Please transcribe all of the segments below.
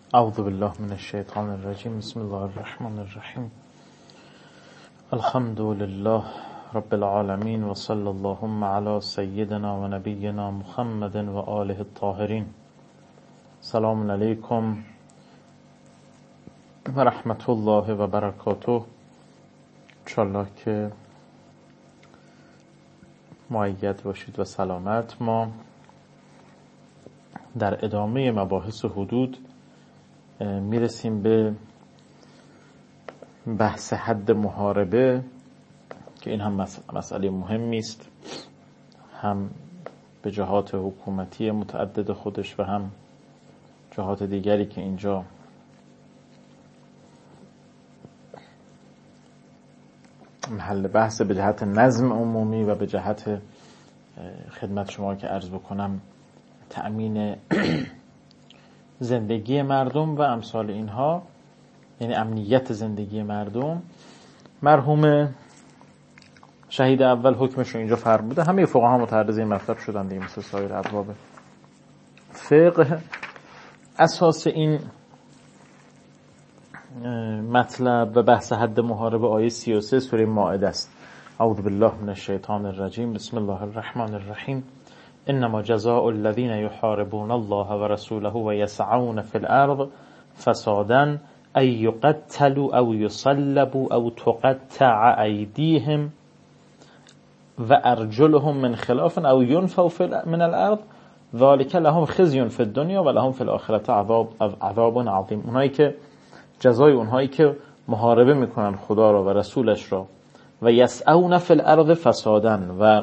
اعوذ بالله من الشیطان الرجیم. بسم الله الرحمن الرحیم. الحمد لله رب العالمین و صلی اللهم علی سیدنا و نبینا محمد و آله الطاهرین. سلام علیکم و رحمت الله و برکاته. انشالله که مؤید باشید و سلامت. ما در ادامه مباحث حدود میرسیم به بحث حد محاربه که این هم مسئله مهمی است، هم به جهات حکومتی متعدد خودش و هم جهات دیگری که اینجا محل بحث به جهت نظم عمومی و به جهت خدمت شما که عرض بکنم تأمین زندگی مردم و امثال اینها، یعنی امنیت زندگی مردم. مرحوم شهید اول حکمش رو اینجا فرموده. همه فقها متعرض این مطلب شدن دیگه، مثل سایر ابواب فقه. اساس این مطلب و بحث حد محاربه آیه 33 سوره مائده است. اعوذ بالله من الشیطان الرجیم. بسم الله الرحمن الرحیم. انما جزاء الذين يحاربون الله ورسوله ويسعون في الارض فسادا ان يقتلوا او يصلبوا او تقطع ايديهم وارجلهم من خلاف او ينفوا من الارض ذلك لهم خزي في الدنيا ولهم في الاخره عذاب عظیم. اونایی که جزای اونهایی که محاربه میکنن خدا را و رسولش را و یسعون فی الارض فسادا و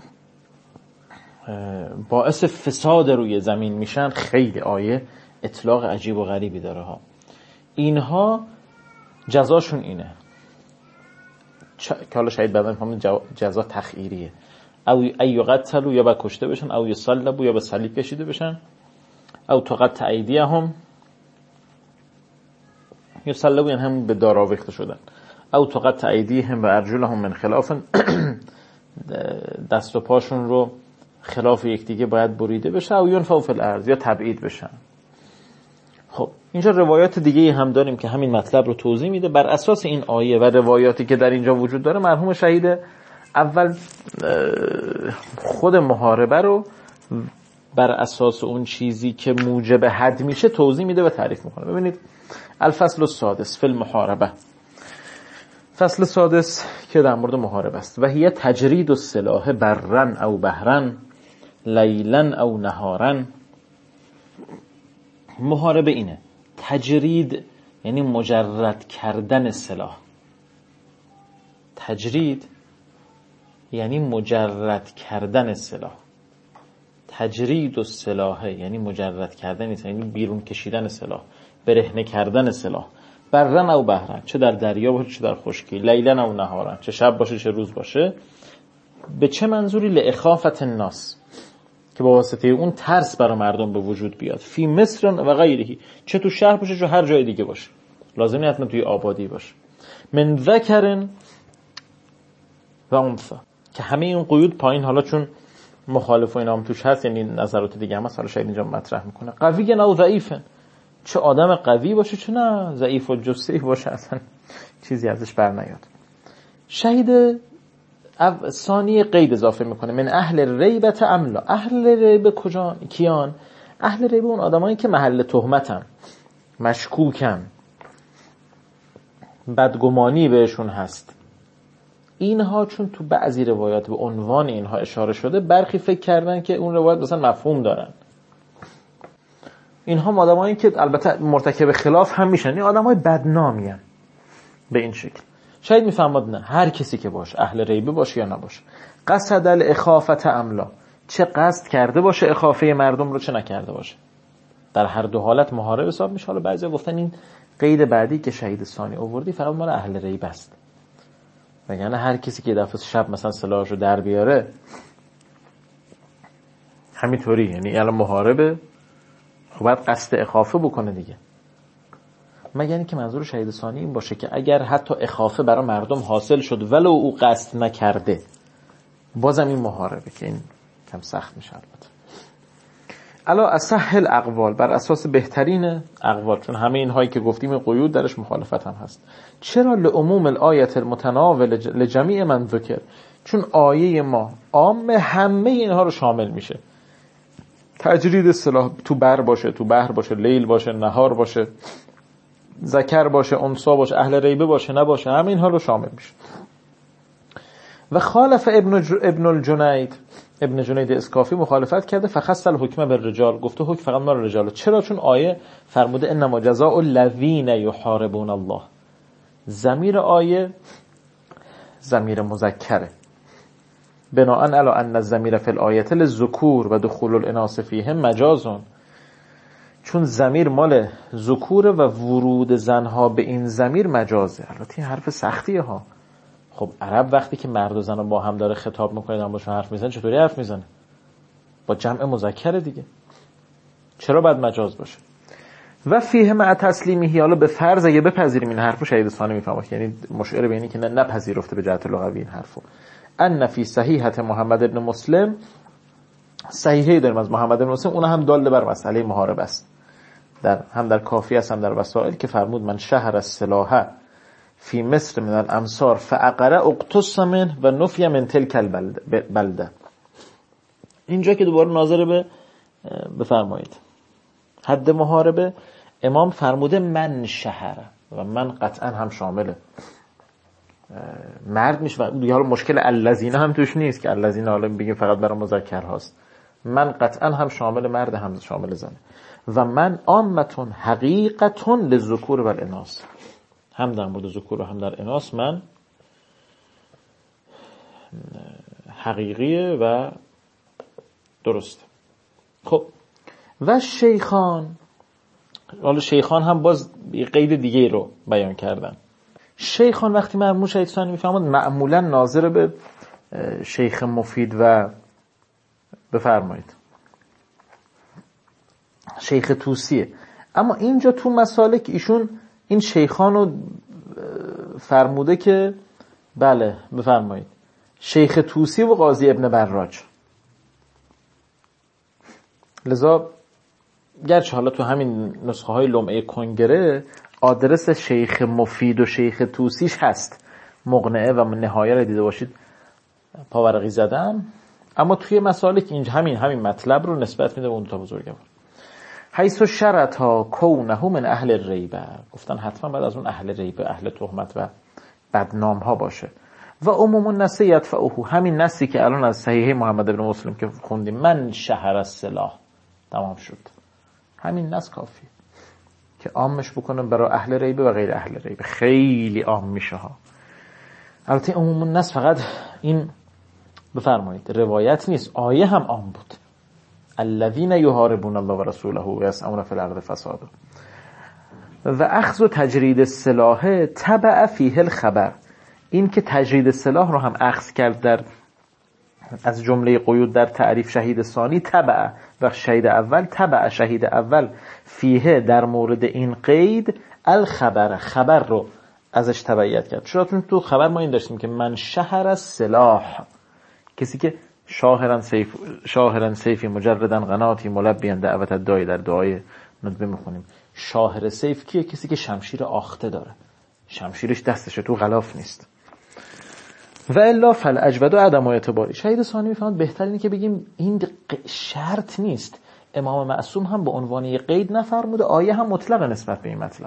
باعث فساد روی زمین میشن، خیلی آیه اطلاق عجیب و غریبی داره ها. اینها جزاشون اینه که حالا شاید بعدا فهمید جزا تخییریه. او یقتلوا یا با کشته بشن، او یصلبوا یا به صلیب کشیده بشن، او تقطع ایدیهم یصلبوا یعنی هم به دار آویخته شدن، او تقطع ایدیهم و ارجلهم من خلاف دست و پاشون رو خلاف یکدیگه باید بریده بشه، او ینفوا فی الارض یا تبعید بشن. خب اینجا روایات دیگه هم داریم که همین مطلب رو توضیح میده. بر اساس این آیه و روایاتی که در اینجا وجود داره، مرحوم شهید اول خود محاربه رو بر اساس اون چیزی که موجب حد میشه توضیح میده و تعریف میکنه. ببینید الفصل السادس فی المحاربه، فصل سادس که در مورد محاربه است. و هی تجرید السلاح برا او بحرا لیلا او نهارا. محاربه اینه، تجرید یعنی مجرد کردن سلاح. تجرید یعنی مجرد کردن سلاح. تجرید السلاح یعنی مجرد کردن، یعنی بیرون کشیدن سلاح، برهنه کردن سلاح. برن او بحرن، چه در دریا باشه چه در خشکی، لیلن او نهارن، چه شب باشه چه روز باشه. به چه منظوری؟ لإخافة الناس، که با واسطه اون ترس برای مردم به وجود بیاد. فی مصر و غیره، چه تو شهر باشه چه هر جای دیگه باشه، لازم نیست حتما توی آبادی باشه. من ذکر و انثى، که همه این قیود پایین حالا چون مخالف و اینا هم توش هست، یعنی نظرات دیگه هم هست، حالا شاید اینجا مطرح میکنه. قوی او ضعیف، چه آدم قوی باشه چه نه ضعیف و جثه‌ای باشه، اصلا چیزی ازش بر نیاد. شهید ثانی قید اضافه میکنه، من اهل ریبت املا. اهل ریبه کجا کیان؟ اهل ریبه اون آدمایی که محل تهمتن، مشکوکن، بدگمانی بهشون هست. اینها چون تو بعضی روایات به عنوان اینها اشاره شده، برخی فکر کردن که اون روایت مثلا مفهوم دارن. اینها آدمایی که البته مرتکب خلاف هم میشن، این آدمای بدنامی ان. به این شکل شاید میفهمد نه هر کسی که باشه، اهل ریبه باشه یا نباشه، قصد الاخافه املا، چه قصد کرده باشه اخافه مردم رو چه نکرده باشه، در هر دو حالت محارب حساب میشه. حالا بعضیا گفتن این قید بعدی که شهید ثانی آوردی فقط مال اهل ریبه است، یعنی هر کسی که دفعه شب مثلا سلاحشو در بیاره همینطوری، یعنی الان محاربه خب باید قصد اخافه بکنه دیگه. مگر اینکه منظور شهید ثانی این باشه که اگر حتی اخافه برای مردم حاصل شد ولو او قصد نکرده، بازم این محاربه، که این کم سخت میشه البته. الا اصح الاقوال، بر اساس بهترین اقوال، چون همه اینهایی که گفتیم قیود درش مخالفت هم هست. چرا؟ لعموم الآیت المتناول لجمیع من ذکر، چون آیه ما عام همه اینها رو شامل میشه. تجرید اصطلاح تو بر باشه، تو بحر باشه، لیل باشه، نهار باشه، ذکر باشه، انثی باشه، اهل ریبه باشه، نباشه، همه اینها رو شامل میشه. و خالف ابن جنید اسکافی مخالفت کرده، فخص الحکم بالرجال، گفته حکم فقط مال رجال. چرا؟ چون آیه فرموده انما جزاء الذین یحاربون الله. ضمیر آیه ضمیر مذکره، بناء علی ان الضمیر فی الآیه للذکور و دخول الاناث فیهم مجازون، چون ضمیر مال ذکور و ورود زنها به این ضمیر مجازه. البته این حرف سختیه ها. خب عرب وقتی که مرد و زن رو با هم داره خطاب میکنه، دارن باشون حرف میزنه، چطوری حرف میزنه؟ با جمع مذکر دیگه. چرا باید مجاز باشه؟ و فیه مع تسلیمیه، حالا به فرض اگه بپذیریم این حرفو، شهید ثانی میفهمه، یعنی مشعر به اینی که نپذیرفته به جهت لغوی این حرفو، ان فی صحیحه محمد ابن مسلم، صحیحه داریم از محمد ابن مسلم، اون هم داله بر مسئله محاربه است، هم در کافی است هم در وسائل، که فرمود من شهر السلاح فی مصر من الامصار فاقرا اقتص من و نفی من تلک البلده. اینجا که دوباره ناظر به بفرمایید حد محاربه، امام فرموده من شهر، و من قطعا هم شامله مرد میشه. حالا مشکل الذین هم توش نیست که الذین حالا بگیم فقط برای مذکر هاست. من قطعا هم شامل مرد هم شامل زنه. و من عامتون حقیقتون للذکور و الاناث، هم در مورد ذکور و هم در اناث من حقیقیه و درسته. خب و شیخان، حالا شیخان هم باز قید دیگه رو بیان کردن. شیخان وقتی مرموم شهید ثانی میفهمد معمولا ناظر به شیخ مفید و بفرمایید شیخ توسیه. اما اینجا تو مسالک ایشون این شیخان رو فرموده که بله بفرمایید شیخ توسی و قاضی ابن براج. لذا گرچه حالا تو همین نسخه های لمعه کنگره آدرس شیخ مفید و شیخ توسیش هست، مقنعه و نهایه رو دیده باشید پاورقی زدم، اما توی مسالک اینجا همین مطلب رو نسبت میده به اون تا بزرگوار. حیث شرطا کونه من اهل الریبه، گفتن حتما بعد از اون اهل ریبه، اهل تهمت و بدنام ها باشه. و عموم النص یدفعه، همین نصی که الان از صحیح محمد ابن مسلم که خوندیم من شهر السلاح تمام شد، همین نص کافیه که عامش بکنم برای اهل ریبه و غیر اهل ریبه، خیلی عام میشه ها. البته عموم النص فقط این بفرمایید روایت نیست، آیه هم عام بود، الذین یحاربون الله و رسوله و یسعون فی الارض فسادا. و اخذ و تجرید السلاح تبع فیه الخبر، این که تجرید السلاح رو هم اخذ کرد در از جمله قیود در تعریف شهید ثانی، تبع و شهید اول، تبع شهید اول فیه در مورد این قید الخبر، خبر رو ازش تبعیت کرد. چرا؟ تو خبر ما این داشتیم که من شهر السلاح، کسی که شاهرن سیفی مجردن قناتی ملبیان دعوت الداعی، در دعای ندبه میخونیم شاهر سیف کیه؟ کسی که شمشیر آخته داره، شمشیرش دستشه، تو غلاف نیست. و الا فالاجود و عدم اعتباری. شهید ثانی میفهمد بهتر اینه که بگیم این شرط نیست، امام معصوم هم به عنوان یک قید نفرموده، آیه هم مطلق نسبت به این مطلب.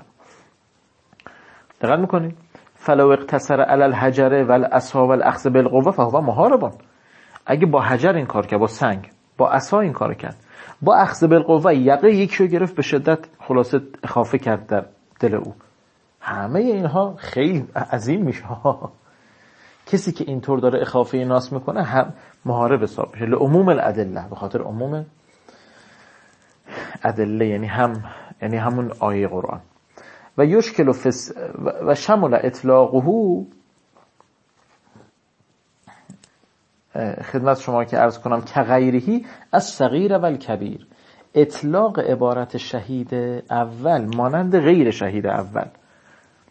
دقت میکنید فلو اقتصر علی الحجر والعصا والاخذ بالقوه فهو محارب. اگه با حجر این کار کرد، با سنگ، با عصا این کار کرد، با اخذ بالقوه یقه یکیو گرفت، به شدت خلاصه اخافه کرد در دل او، همه اینها خیلی عظیم میشه. کسی که اینطور داره اخافه ناس میکنه هم محارب حساب میشه، لعموم الادله، به خاطر عموم ادله، یعنی همون آیه قرآن. و یشکل و شمل اطلاقه، خدمت شما که عرض کنم که غیرهی از صغیر و الکبیر، اطلاق عبارت شهید اول مانند غیر شهید اول،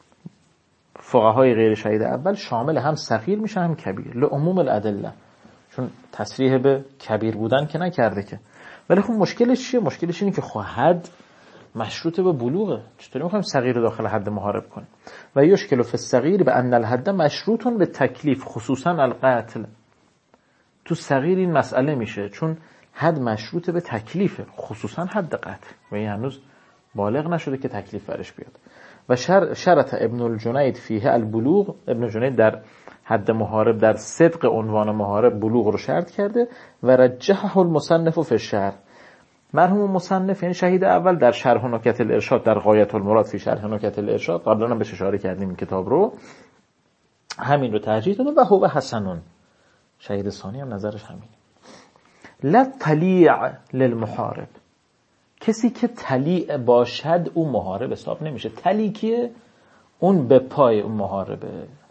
فقهای غیر شهید اول شامل هم صغیر میشه هم کبیر، لعموم الادله، چون تصریح به کبیر بودن که نکرده که. ولی خب مشکلش چیه؟ مشکلش اینه که خب حد مشروط به بلوغه. چطوری میخوایم صغیر رو داخل حد محارب کنیم؟ و یشکل فی الصغیر بان الحد مشروط به تکلیف خصوصا القتل. تو صغیر این مسئله میشه چون حد مشروط به تکلیفه، خصوصا حد قتل، و این هنوز بالغ نشده که تکلیف برش بیاد. و شرط ابن الجنید فیه البلوغ، ابن الجنید در حد محارب در صدق عنوان محارب بلوغ رو شرط کرده. و رجحه المصنف فی الشرح، مرحوم مصنف یعنی شهید اول در شرح نکت الارشاد در غایت المراد فی شرح نکت الارشاد، قبلا هم بهش اشاره کردیم این کتاب رو، همین رو ترجیح داده. و هو حسنون، شهید ثانی هم نظرش همین. لا تلیع للمحارب، کسی که تلیع باشد او محارب حساب نمیشه. تلیع کیه؟ اون به پای اون محاربه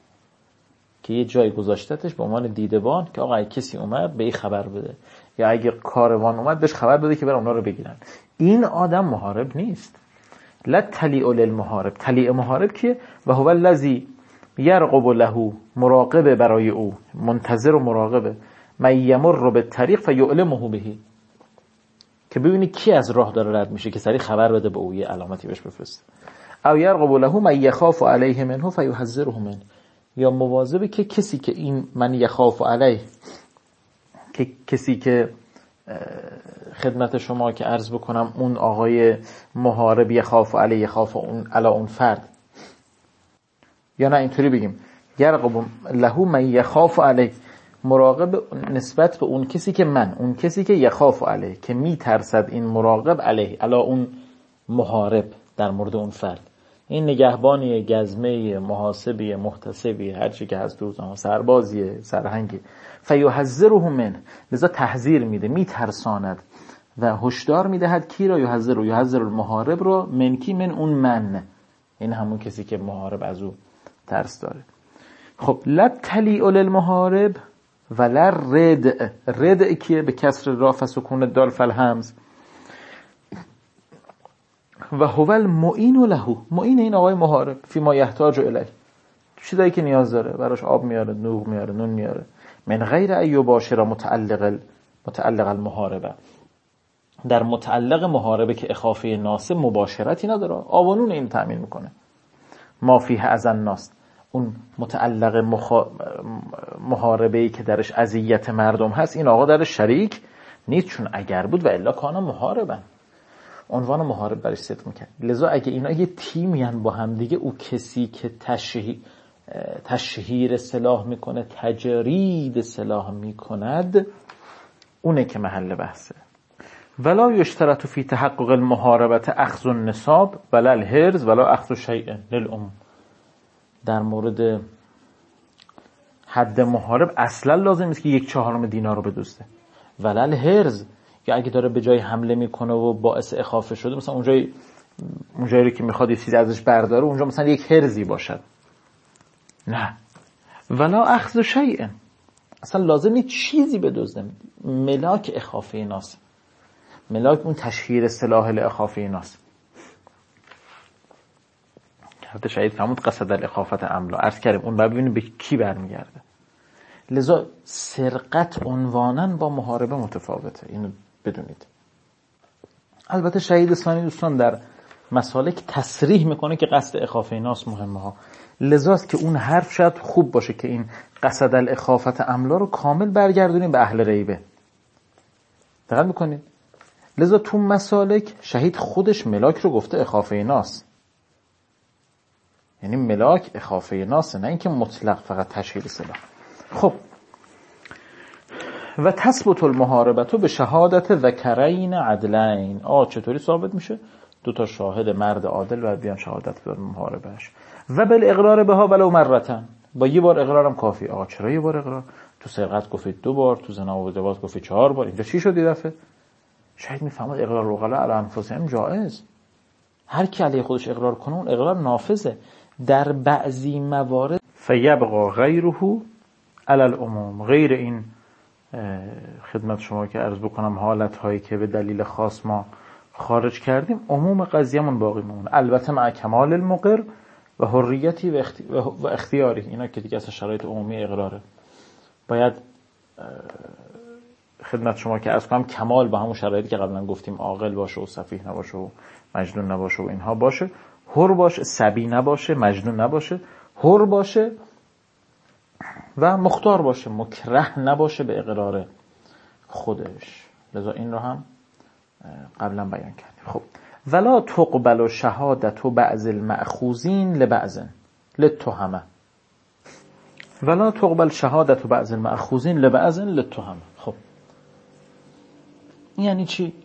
که یه جای گذاشتتش به عنوان دیدبان که آقا کسی اومد به این خبر بده، یا اگه کاروان اومد بهش خبر بده که برای اونا رو بگیرن. این آدم محارب نیست. لا تلیع للمحارب، تلیع محارب کیه؟ و هو الذی یرقب له، مراقبه برای او، منتظر و مراقبه، من یمر بالطریق فیعلمه به، که ببینی کی از راه داره رد میشه که سریع خبر بده به او، یه علامتی بهش بفرسته. او یرقب له من یخاف علیه منه فیحذره منه، یا مواظبه که کسی که این من یخاف علیه، که کسی که خدمت شما که عرض بکنم اون آقای محارب یخاف علیه، یخاف اون علی اون فرد، یا نه اینطوری بگیم یرقب له من یخاف علیه، مراقب نسبت به اون کسی که اون کسی که یخاف علیه، که میترسد این مراقب علیه علی اون محارب در مورد اون فرد. این نگهبانی گزمه، محاسبی، محتسبی، هر چی که هست دوزان، سربازی، سرهنگی، فیحذره من، لذا تحذیر میده، میترساند و هشدار میدهد کی را؟ یحذر المحارب را، من کی؟ من اون من، این همون کسی که محارب از او ترس داره. خب لا تلیع للمحارب ولا ردع، ردع کیه؟ به کسر را فسکون دال فالهمز. و هو المعین له، معین این آقای محارب، فی ما یحتاج الیه، چیزایی که نیاز داره، براش آب میاره، نوغ میاره، نون میاره. من غیر ایو باشر متعلق المحاربه، در متعلق محاربه که اخافه ناسه مباشرتی نداره، آب و نون این تامین میکنه. ما فیه از الناس، اون متعلق محاربه‌ای که درش اذیت مردم هست، این آقا درش شریک نیست، چون اگر بود و الا کانا محاربن، عنوان محارب برش صدق میکرد. لذا اگه اینا یه تیمی هن با هم دیگه، او کسی که تشهیر سلاح میکنه، تجرید سلاح میکند، اونه که محل بحثه. ولا یشترط فی تحقق المحاربت اخذ النصاب ولا الهرز ولا اخذ شیء للعموم. در مورد حد محارب اصلا لازم نیست که 1/4 دینار رو بدزده، ولا الهرز، یا اگه داره به جای حمله میکنه و باعث اخافه شده، مثلا اونجایی رو که میخواد یه چیز ازش برداره، اونجا مثلا 1 هرزی باشد، نه. ولا اخذ شیء، اصلا لازم نیست چیزی بدزده. ملاک اخافه ناس، ملاک اون تشهیر سلاح لاخافه ناس. حتی شهید فرمود قصد الاخافت املا، عرض کردیم اون باید ببینیم به کی برمیگرده. لذا سرقت عنواناً با محاربه متفاوته، اینو بدونید. البته شهید ثانی دوستان در مسالک تصریح میکنه که قصد اخافه ناس مهمه ها، لذاست که اون حرف شاید خوب باشه که این قصد الاخافت املا رو کامل برگردونیم به اهل ریبه. دقت میکنید؟ لذا تو مسالک شهید خودش ملاک رو گفته اخافه ناس، یعنی ملاک اخافه ناس، نه اینکه مطلق فقط تشهیر سلاح. خب و تثبت المحاربت به شهادت ذکرین عدلین، چطوری ثابت میشه؟ 2 شاهد مرد عادل و بیان شهادت بدن محاربهش. و بالاقرار بها ولو مرتن، با 1 بار اقرارم کافی. چرا 1 بار اقرار؟ تو سرقت گفتید 2 بار، تو زنا و ازدواج گفتید 4 بار، اینجا چی شد یه دفعه؟ شاید میفهمد اقرار العقلاء علی انفسهم جائز، هر کی علیه خودش اقرار کنه اون اقرار نافذه. در بعضی موارد فیبقى غیره علی العموم، غیر این خدمت شما که عرض بکنم حالت هایی که به دلیل خاص ما خارج کردیم، عموم قضیه‌مون باقی میمونه، البته مع کمال المقر و حریتی و اختیاری. اینا که دیگه اصلا شرایط عمومی اقراره، باید خدمت شما که عرض کنم کمال با همون شرایطی که قبلا گفتیم، عاقل باشه و سفیه نباشه و مجنون نباشه و اینها باشه، حر باشه، صبی نباشه، مجنون نباشه، حر باشه و مختار باشه، مکره نباشه به اقرار خودش. لذا این رو هم قبلا بیان کردیم. خب ولا تقبل شهادت بعض المأخوذین لبعض للتهمه. ولا تقبل شهادت بعض المأخوذین لبعض للتهمه. خب یعنی چی؟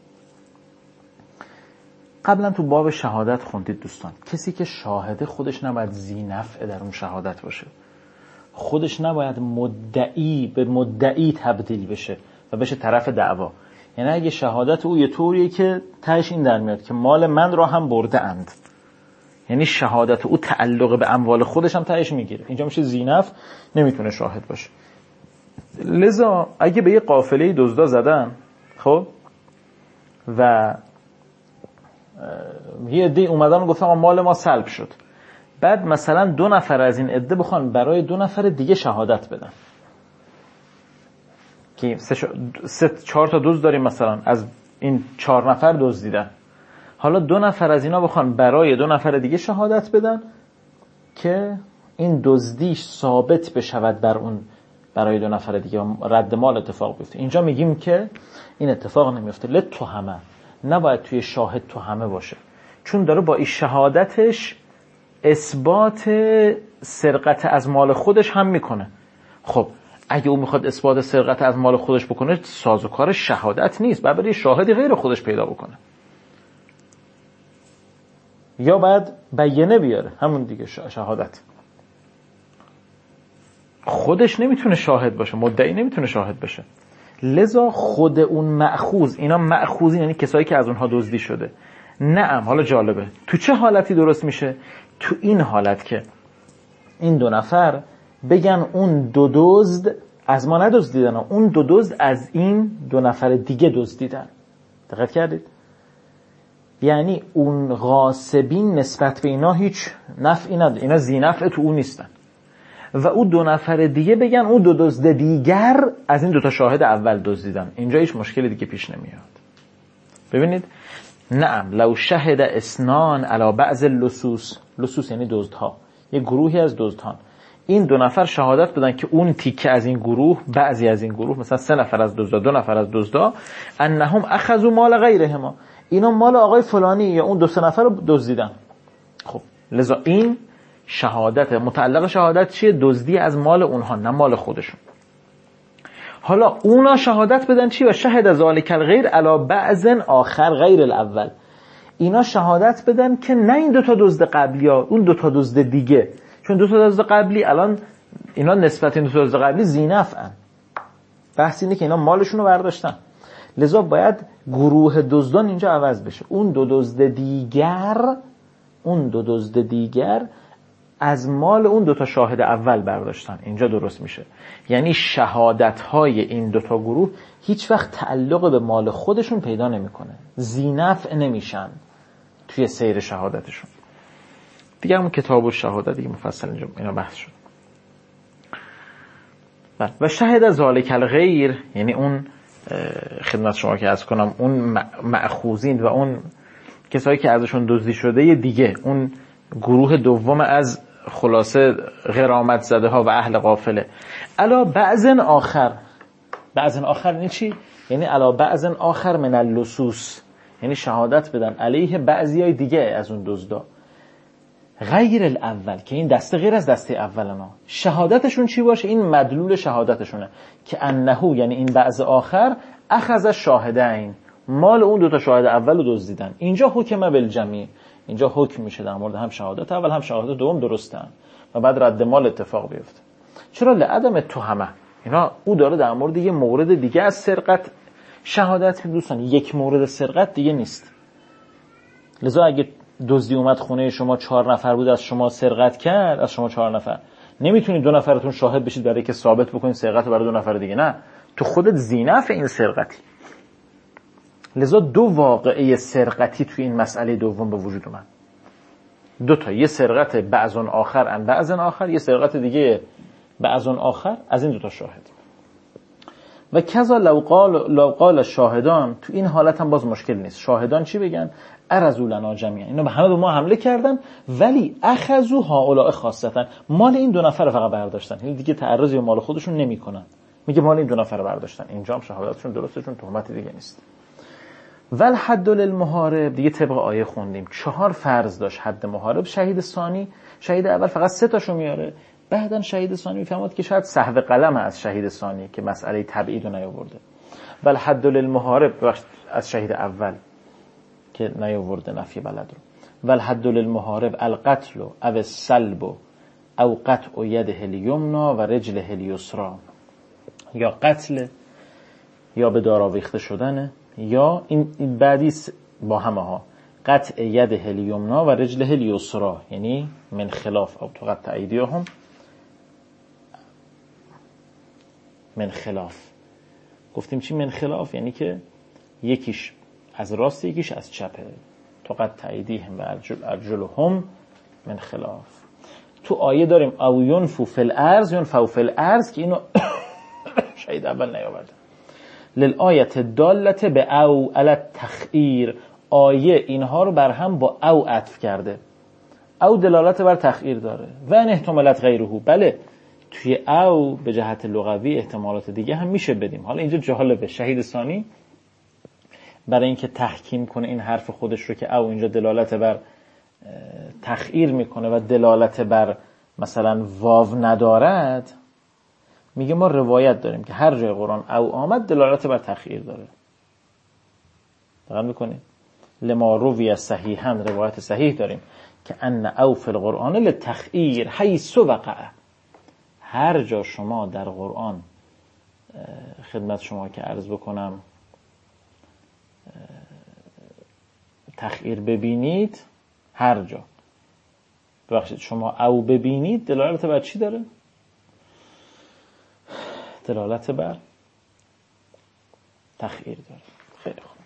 قبلا تو باب شهادت خوندید دوستان، کسی که شاهده خودش نباید ذی نفع در اون شهادت باشه، خودش نباید مدعی به مدعی تبدیل بشه و بشه طرف دعوا. یعنی اگه شهادت او یه طوریه که تهش این در میاد که مال من را هم برده اند، یعنی شهادت او تعلق به اموال خودش هم تهش میگیره، اینجا میشه ذی نفع، نمیتونه شاهد باشه. لذا اگه به یه قافله دزدا زدن، خب و یه عده اومدن و گفتن مال ما سلب شد، بعد مثلا 2 نفر از این عده بخوان برای 2 نفر دیگه شهادت بدن که 4 تا دزد داریم، مثلا از این 4 نفر دزدیدن، حالا 2 نفر از اینا بخوان برای 2 نفر دیگه شهادت بدن که این دزدیش ثابت بشود بر اون برای 2 نفر دیگه، رد مال اتفاق بیفته. اینجا میگیم که این اتفاق نمیفته. لتهمه، نباید توی شاهد تهمه باشه، چون داره با این شهادتش اثبات سرقت از مال خودش هم میکنه. خب اگه او میخواد اثبات سرقت از مال خودش بکنه، سازوکار شهادت نیست، باید یه شاهدی غیر خودش پیدا بکنه، یا باید بیانه بیاره، همون دیگه شهادت. خودش نمیتونه شاهد باشه، مدعی نمیتونه شاهد بشه. لذا خود اون مأخوذ، اینا مأخوذین یعنی کسایی که از اونها دزدی شده. نعم، حالا جالبه تو چه حالتی درست میشه؟ تو این حالت که این 2 نفر بگن اون 2 دزد از ما ندزدیدن، اون 2 دزد از این 2 نفر دیگه دزدیدن. دقت کردید؟ یعنی اون غاصبین نسبت به اینا هیچ نفعی نداره، اینا ذی نفع تو اون نیستن، و اون 2 نفر دیگه بگن اون 2 دزد دیگر از این 2 تا شاهد اول دزدیدن. اینجا هیچ مشکلی دیگه پیش نمیاد. ببینید، نعم لو شهد اثنان علی بعض اللصوص، لصوص یعنی دزدها، یه گروهی از دزدان، این 2 نفر شهادت بدن که اون تیکه از این گروه، بعضی از این گروه، مثلا 3 نفر از دزدا، 2 نفر از دزدا، انهم اخذوا مال غیرهما، اینا مال آقای فلانی یا اون 2-3 نفر رو دزدیدن. خب لذا این شهادت متعلق شهادت چیه؟ دزدی از مال اونها، نه مال خودشون. حالا اونا شهادت بدن چی؟ و شهد ذالک الغیر علی بعض آخر غیر الاول، اینا شهادت بدن که نه این 2 تا دزد قبلی ها، اون 2 تا دزد دیگه، چون 2 تا دزد قبلی الان اینا نسبت این 2 تا دزد قبلی ذی نفعن، بحث اینه که اینا مالشون رو برداشتن. لذا باید گروه دزدان اینجا عوض بشه، اون 2 دزد دیگر از مال اون 2 تا شاهد اول برداشتن. اینجا درست میشه، یعنی شهادت های این 2 تا گروه هیچ وقت تعلق به مال خودشون پیدا نمیکنه، ذی نفع نمیشن توی سیر شهادتشون. دیگه همون کتاب الشهاده دیگه مفصل اینجا اینا بحث شد. و شهد ذالک الغیر، یعنی اون خدمت شما که عرض کنم اون مأخوذین و اون کسایی که ازشون دزدی شده دیگه، اون گروه دوم از خلاصه غرامت زده ها و اهل قافله، علا بعض آخر. بعض آخر یعنی چی؟ یعنی علا بعض آخر من اللصوص، یعنی شهادت بدن علیه بعضیای دیگه از اون دزدا، غیر الاول، که این دسته غیر از دسته اولنا. شهادتشون چی باشه؟ این مدلول شهادتشونه که انه، یعنی این بعض آخر، اخذ شاهدین، مال اون 2 تا شاهد اول رو دزدیدن. اینجا حکم بالجمیع، اینجا حکم میشه در مورد هم شهادت اول هم شهادت دوم درستن و بعد رد مال اتفاق بیفته. چرا؟ لعدم تهمه، اینا او داره در مورد یه مورد دیگه از سرقت شهادت میده دوستان، یک مورد سرقت دیگه نیست. لذا اگه دزدی اومد خونه شما، 4 نفر بود از شما سرقت کرد، از شما 4 نفر، نمیتونید 2 نفرتون شاهد بشید برای که ثابت بکنید سرقت رو برای 2 نفر دیگه، نه، تو خودت ذی نفع این سرقتی. لذا 2 واقعه سرقتی توی این مسئله دوم به وجود اومد، 2 تا، یه سرقت بعض آخر ان بعض آخر، یه سرقت دیگه بعض آخر از این 2 تا شاهد. و کذا لو قال شاهدان، تو این حالت هم باز مشکل نیست. شاهدان چی بگن؟ ارزو لنا جمیعا، اینا به همه به ما حمله کردن، ولی اخذو هؤلاء خاصتا، مال این دو نفر فقط برداشتن، یعنی دیگه تعرضی به مال خودشون نمیکنن. میگه مال این دو نفر برداشتن. اینجا هم شهادتشون درسته، چون تهمت دیگه نیست. ول حد للمحارب، دیگه طبق آیه خوندیم 4 فرض داشت حد محارب. شهید ثانی، شهید اول فقط 3 تاشو میاره، بعدن شهید ثانی میفهمد که شاید سهو قلم از شهید ثانی که مسئله تبعید رو نیاورده. ول حد للمحارب از شهید اول که نیاورده نفی بلد رو. ول حد للمحارب القتل او السلب او قطع یده الیمنا و رجله الیسرا، یا قتل یا به دار آویخته شدنه، یا این بعدی با همه ها قطع یده الیمنا و رجله الیسرا، یعنی من خلاف او تقطع ایدیهم من خلاف. گفتیم چی من خلاف؟ یعنی که یکیش از راست یکیش از چپه. تقطع ایدیهم و ارجلهم من خلاف. تو آیه داریم او ینفو فی الارض ینفو فی الارض که اینو شهید اول نیاورده. للآیت دالت به او علی التخییر، آیه اینها رو بر هم با او عطف کرده. او دلالت بر تخییر داره. و ان احتمالت غیره، بله توی او به جهت لغوی احتمالات دیگه هم میشه بدیم. حالا اینجا جالبه، شهید ثانی برای اینکه تحکیم کنه این حرف خودش رو که او اینجا دلالت بر تخییر میکنه و دلالت بر مثلا واو ندارد، میگه ما روایت داریم که هر جای قرآن او آمد دلالت بر تخییر داره. دقیق میکنید؟ لما روی صحیحا، روایت صحیح داریم که ان او فی القرآن لتخییر حیث وقع. هر جا شما در قرآن خدمت شما که عرض بکنم تخییر ببینید، هر جا ببخشید شما او ببینید دلالت بر چی داره؟ دلالت بر تخییر داره. خیلی خوب.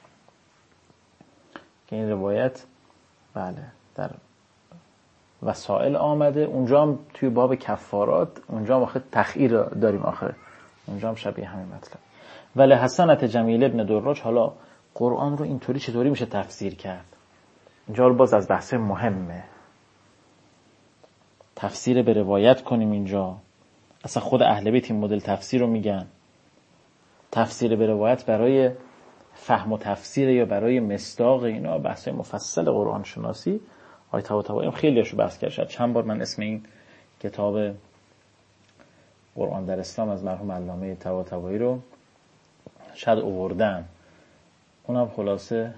که این روایت بله در وسائل آمده، اونجا هم توی باب کفارات، اونجا هم آخه تخییر داریم، آخه اونجا هم شبیه همین مطلب. ولی حسنت جمیل ابن دراج، حالا قرآن رو اینطوری چطوری میشه تفسیر کرد؟ اینجا رو باز از بحث مهمه. تفسیر به روایت کنیم اینجا. اصلا خود اهل بیت این مدل تفسیر رو میگن. تفسیر به روایت برای فهم و تفسیر یا برای مصداق، اینا بحث مفصل قرآن شناسی. آیه طباطبایی هم خیلیشو بحث کرد. چند بار من اسم این کتاب قرآن در اسلام از مرحوم علامه طباطبایی رو شاید آوردم. اونم خلاصه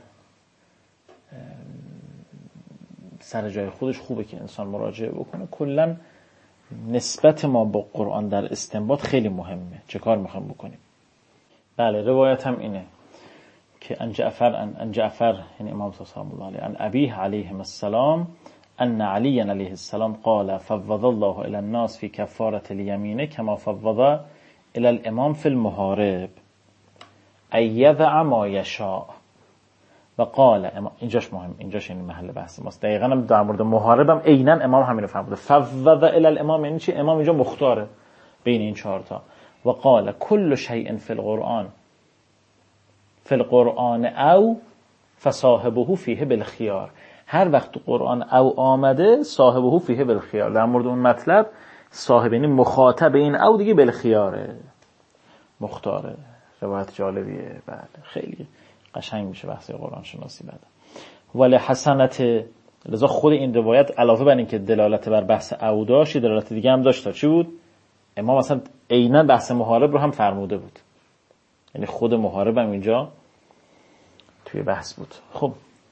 سر جای خودش خوبه که انسان مراجعه بکنه. کلا نسبت ما با قرآن در استنباط خیلی مهمه. چه کار میخوایم بکنیم؟ بله روایت هم اینه که ان جعفر یعنی امام سلام الله علیه، ان ابیه علیه السلام ان علی علیه السلام قال فوض الله الی الناس فی کفاره الیمین کما فوض الی الامام فی المحارب ایضع ما یشاء و قال اینجاش مهم، اینجاش این محل بحث ماست. دقیقاً هم در مورد محاربم عیناً امام همینو فرموده. فوض الی الامام یعنی چی؟ امام اینجا مختاره بین این 4 تا. و قال کل شیء فی القرآن فی القرآن او فصاحبه فیه بالخیار. هر وقت تو قرآن او آمده صاحبه فیه بالخیار، در مورد اون مطلب صاحب یعنی مخاطب این او دیگه بالخیاره، مختاره. روایت جالبیه. بله خیلی قشنگ میشه بحث قرآن شناسی بعد. ولی حسنت، لذا خود این روایت علاوه بر این که دلالت بر بحث او داشت، دلالت دیگه هم داشت. چی بود؟ امام مثلا عیناً بحث محارب رو هم فرموده بود، یعنی خود محارب هم اینجا توی بحث بود. خب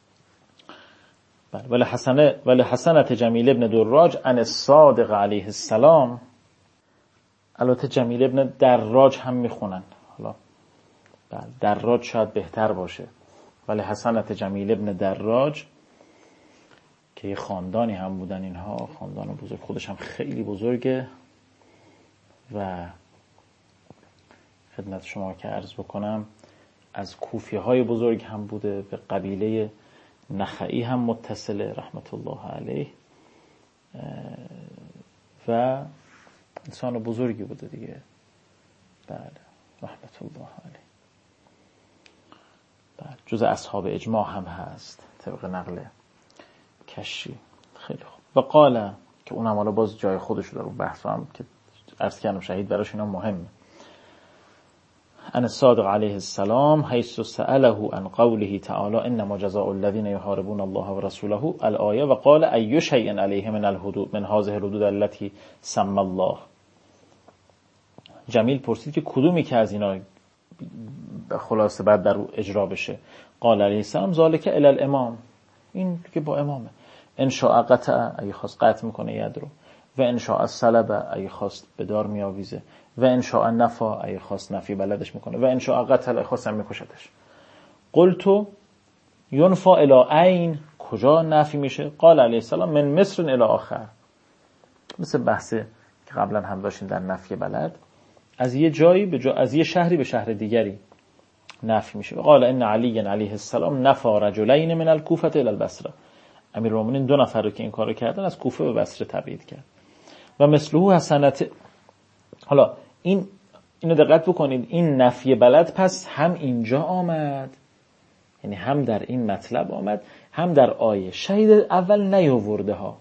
بله. ولی حسنت جمیل ابن دراج عن الصادق علیه السلام. البته جمیل ابن دراج هم میخونن، حالا بله دراج شاید بهتر باشه. ولی حسنت جمیل ابن دراج که یه خاندانی هم بودن، اینها خاندان بزرگ، خودش هم خیلی بزرگه و خدمت شما که عرض بکنم از کوفی های بزرگ هم بوده، به قبیله نخعی هم متصله رحمت الله علیه و انسان بزرگی بوده دیگه. بله رحمت الله علیه. جز اصحاب اجماع هم هست طبق نقل کشی. خیلی خوب. و قال که اونم حالا باز جای خودش داره، اون بحث هم که عرض کردم شهید براش اینا مهمه. ان الصادق علیه السلام حیث سأله عن قوله تعالی انما جزاء الذين يحاربون الله ورسوله الآیه و قال ای شیء علیه من الحدود من هذه الحدود التي سمى الله. جمیل پرسید که کدومی که از اینا خلاصه بعد در اجرا بشه؟ قال علیه السلام ذالک الی الامام، این که با امامه. ان شاء قطع، اگه خواست قطع میکنه ید رو، و ان شاء السلب، اگه خواست به دار میآویزه، و ان شاء النفا، اگه خواست نفی بلدش میکنه، و ان شاء قتل، اگه خواست هم میکشدش. قلت ینفا الی عین، کجا نفی میشه؟ قال علیه السلام من مصر الی آخر، مثل بحث که قبلا هم داشتیم در نفی بلد، از یه جایی از یه شهری به شهر دیگری نفی میشه. قال ان علی علیه السلام نفا رجلین من الکوفه الی البصره، امیرالمومنین 2 نفر رو که این کارو کردن از کوفه به بصره تبعید کرد. و مثله حسنت. حالا اینو دقت بکنید، این نفی بلد پس هم اینجا آمد، یعنی هم در این مطلب آمد، هم در آیه. شهید اول نیاورده ها،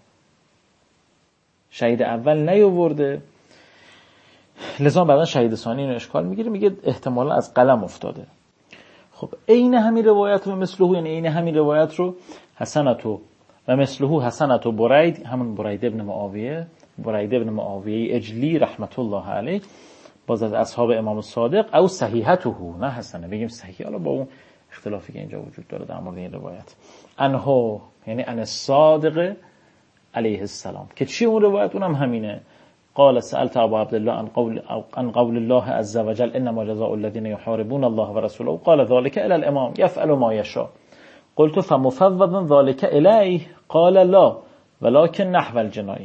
شهید اول نیاورده، لذا بعدا شهید ثانی اینو اشکال میگیره، میگه احتمالا از قلم افتاده. خب عین همین روایت رو مثله، یعنی عین همین روایت رو حسنتو و مثله حسنتو برید، همون برید ابن معاویه اجلی رحمت الله علیه، باز از اصحاب امام الصادق، او صحیحته، نه حسنه بگیم صحیح، حالا با اون اختلافی که اینجا وجود داره در مورد این روایت. انه یعنی ان الصادق علیه السلام، که چی اون روایت؟ اونم همینه. قال سألت ابا عبدالله عن قول الله عز وجل انما جزاء الذين يحاربون الله ورسوله قال ذلك الى الامام يفعل ما يشاء قلت فمفوض ذلك الیه قال لا ولكن نحو الجنایه.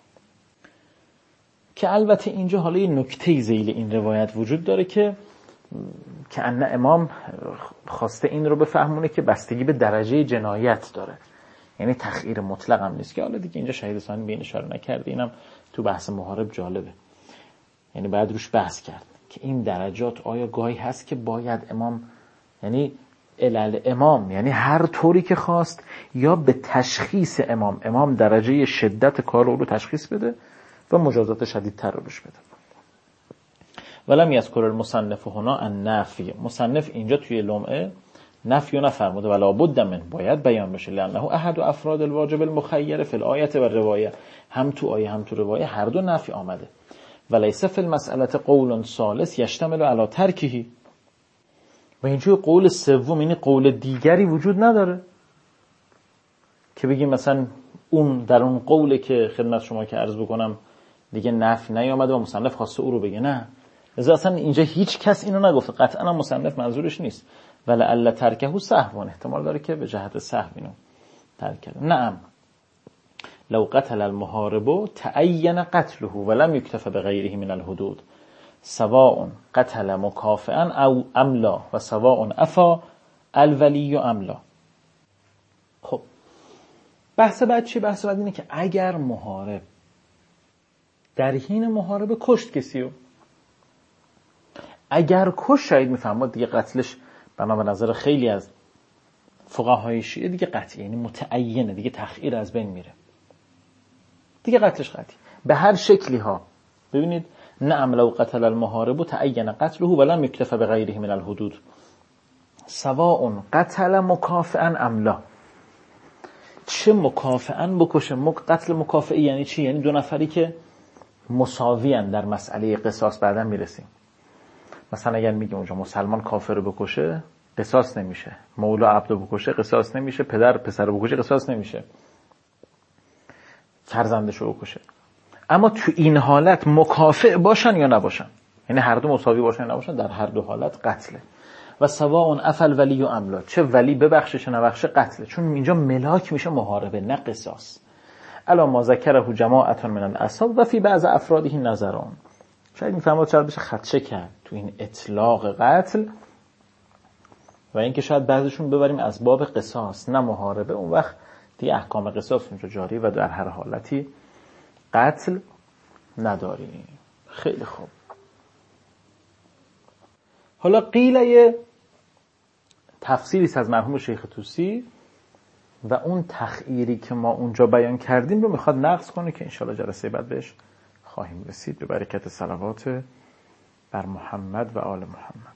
که البته اینجا حالا یه نکته ذیل این روایت وجود داره که ان امام خواسته این رو بفهمونه که بستگی به درجه جنایت داره، یعنی تخییر مطلق هم نیست، که حالا دیگه اینجا شهید ثانی به این اشاره نکرده، اینم تو بحث محارب جالبه، یعنی بعد روش بحث کرد که این درجات آیا گاهی هست که باید امام، یعنی علل امام، یعنی هر طوری که خواست، یا به تشخیص امام درجه شدت کار رو تشخیص بده و مجازات شدیدتر رو بهش بده. ولم یذکر المصنف هنا النفی، مصنف اینجا توی لمعه نفی و نفرموده، ولا بد من، باید بیان بشه، لانه احد افراد الواجب المخیر فی الآیه و الروایه، هم تو آیه هم تو روایه هر دو نفی آمده. ولیس فی المسأله قول ثالث یشتمل علی ترکه، و اینجا قول سوم، یعنی قول دیگری وجود نداره که بگیم مثلا اون در اون قوله که خدمت شما که عرض بکنم دیگه نفی نیامده و مصنف خواسته او رو بگه، نه، لذا اصلا اینجا هیچ کس اینو نگفته، قطعا مصنف منظورش نیست. ولعل ترکه سهوا، احتمال داره که به جهت سهو اینو ترک کرده. نعم لو قتل المحارب تعین قتله ولم یکتفى بغیره من الحدود سواء قتل مکافئا او املا و سواء عفا الولی املا. خب بحث بعد چی؟ بحث بعد اینه که اگر محارب در حین محاربه کشت کسی رو، اگر کشت، شاید میفهمد دیگه قتلش بنا به نظر خیلی از فقهای شیعه دیگه قطعی، یعنی متعینه، دیگه تخییر از بین میره، دیگه قتلش قطعی به هر شکلی ها. ببینید نعم لو قتل المحارب تعین قتله ولم یکتفى بغیره من الحدود سواء قتل مکافئا ام لا، چه مکافئا بکشه، قتل مکافئی یعنی چی؟ یعنی 2 نفری که مساویان در مسئله قصاص، بعدا میرسیم. مثلا اگر میگیم اونجا مسلمان کافر رو بکشه قصاص نمیشه، مولا عبد رو بکشه قصاص نمیشه، پدر پسر رو بکشه قصاص نمیشه، فرزندش رو بکشه. اما تو این حالت مکافئ باشن یا نباشن، یعنی هر دو مساوی باشن یا نباشن، در هر دو حالت قتله. و سواء عفل ولی و املا، چه ولی ببخشه چه نبخشه قتله، چون اینجا ملاک میشه محاربه نه قصاص. الا ما ذکره جماعت من الاصحاب و فی بعض افراده نظران. شاید میفهمید چرا بشه خدشه کرد تو این اطلاق قتل، و اینکه شاید بعضیشون ببریم از باب قصاص نه محاربه، اون وقت دیگه احکام قصاص اونجا جاری و در هر حالتی قتل نداریم. خیلی خوب. حالا قیل تفصیلی از مرحوم شیخ طوسی و اون تخییری که ما اونجا بیان کردیم رو میخواد نقض کنه که انشاءالله جلسه بعد بهش خواهیم رسید به برکت صلوات بر محمد و آل محمد.